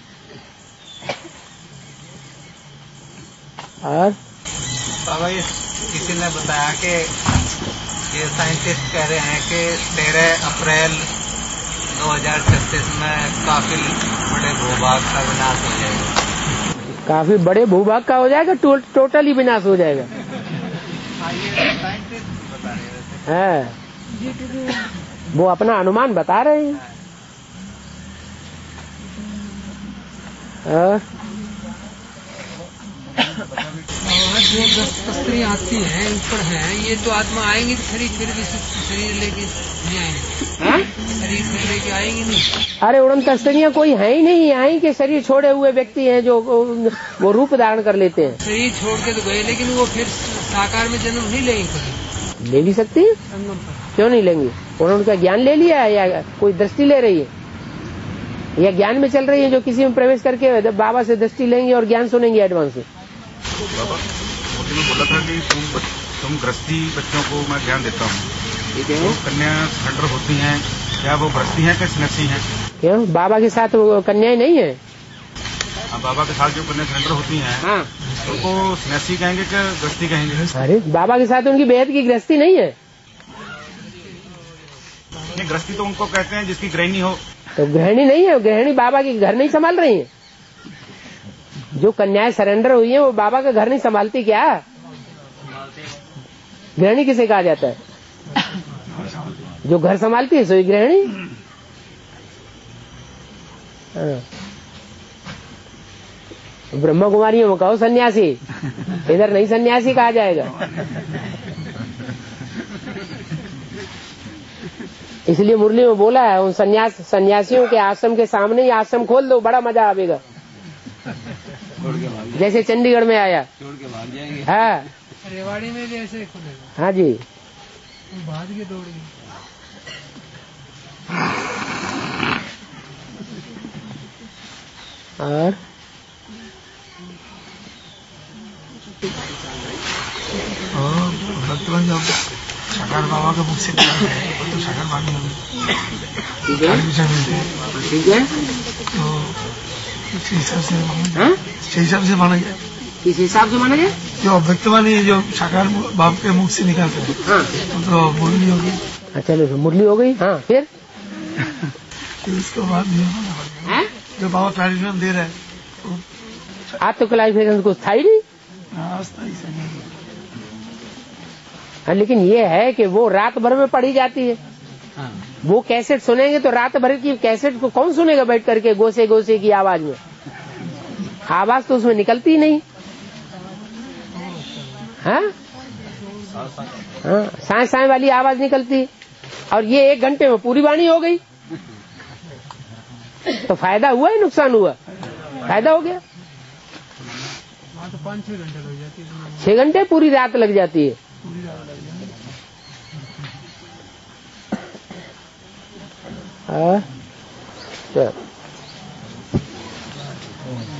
और बाबा ये किसी ने बताया कि ये साइंटिस्ट कह रहे हैं कि तेरह अप्रैल दो हज़ार छत्तीस में काफी बड़े भूभाग का विनाश हो जाएगा। काफी बड़े भूभाग का हो जाएगा, टो, टोटल ही विनाश हो जाएगा। है, वो अपना अनुमान बता रहे हैं। और जो दस स्त्रियाँ आती हैं ऊपर हैं, ये तो आत्मा आएंगी तो शरीर फिर भी शरीर लेके नहीं आएंगे, शरीर फिर लेके आएंगे नहीं। अरे उड़न तस्तरियाँ कोई है ही नहीं, आई के शरीर छोड़े हुए व्यक्ति हैं जो वो रूप धारण कर लेते हैं। शरीर छोड़ के तो गए, लेकिन वो फिर साकार में जन्म नहीं लेंगे। ले भी सकती है, क्यों नहीं लेंगे? उन्होंने उनका ज्ञान ले लिया है या कोई दृष्टि ले रही है, या ज्ञान में चल रही है जो किसी में प्रवेश करके बाबा से दृष्टि लेंगे और ज्ञान सुनेंगे एडवांस से। बाबा मोदी ने बोला था कि तुम तुम गृहस्थी बच्चों को मैं ज्ञान देता हूँ। तो कन्या सरेंडर होती हैं, क्या वो गृहस्थी हैं कि सन्यासी हैं? क्यों बाबा के साथ वो कन्याएं नहीं है? हाँ, बाबा के साथ जो कन्या सरेंडर होती हैं, हाँ, उनको सन्यासी कहेंगे क्या गृहस्थी कहेंगे? अरे बाबा के साथ उनकी बेहद की गृहस्थी नहीं है। नहीं, गृहस्थी तो उनको कहते हैं जिसकी गृहिणी हो। तो गृहिणी नहीं है, गृहिणी बाबा की घर नहीं संभाल रही है। जो कन्याएं सरेंडर हुई है वो बाबा का घर नहीं संभालती क्या? गृहिणी किसे कहा जाता है? जो घर संभालती है सोई गृहिणी। ब्रह्मा कुमारियों में कहो सन्यासी, इधर नहीं सन्यासी कहा जाएगा। इसलिए मुरली में बोला है उन सन्यास सन्यासियों के आश्रम के सामने ही आश्रम खोल दो, बड़ा मजा आवेगा। जैसे चंडीगढ़ में आया, हाँ रेवाड़ी में भी ऐसे खुलेगा। हाँ जी, भाग के दौड़ेगी। और भक्तवान जब साकार बाबा के मुख से तो साकार बाणी होगी। ठीक है, ठीक है। तो इस हिसाब से इस हिसाब से माना गया। किस हिसाब से माना गया? जो भक्तवाणी जो साकार बाबा के मुख से निकालते हैं, हाँ। तो मुरली होगी। अच्छा, चलो मुरली हो गई। हाँ, फिर उसके बाद जो बाबा क्लैरिफिकेशन दे रहे हैं, आज तो क्लैरिफिकेशन कुछ था ही नहीं। हाँ, लेकिन ये है कि वो रात भर में पढ़ी जाती है। हाँ। वो कैसेट सुनेंगे तो रात भर की कैसेट को कौन सुनेगा बैठ करके गोसे गोसे की आवाज में? आवाज तो उसमें निकलती नहीं। हाँ, हाँ, साए साए वाली आवाज निकलती। और ये एक घंटे में पूरी वाणी हो गई। तो फायदा हुआ या नुकसान हुआ? फायदा हो गया। तो पाँच छह घंटे लग जाती है। छह घंटे पूरी रात लग जाती है। हाँ, चल।